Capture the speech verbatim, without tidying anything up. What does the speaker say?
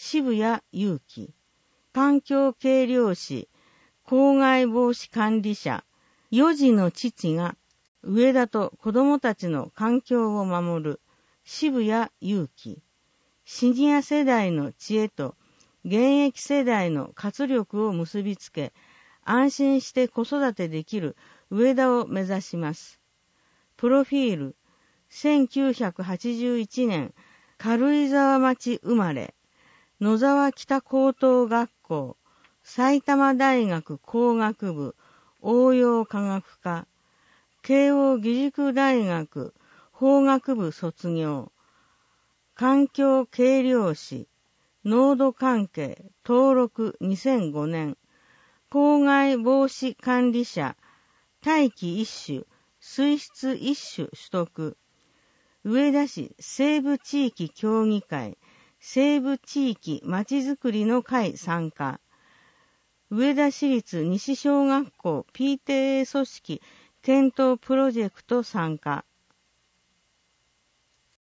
渋谷祐樹。環境計量士、公害防止管理者、四児の父が上田と子供たちの環境を守る渋谷祐樹。シニア世代の知恵と現役世代の活力を結びつけ、安心して子育てできる上田を目指します。プロフィール、せんきゅうひゃくはちじゅういちねん軽井沢町生まれ、野沢北高等学校、埼玉大学工学部応用科学科、慶応義塾大学法学部卒業、環境計量士、濃度関係登録にせんごねん、公害防止管理者、大気一種、水質一種取得、上田市西部地域協議会、西部地域まちづくりの会参加、上田市立西小学校 ピーティーエー 組織検討プロジェクト参加、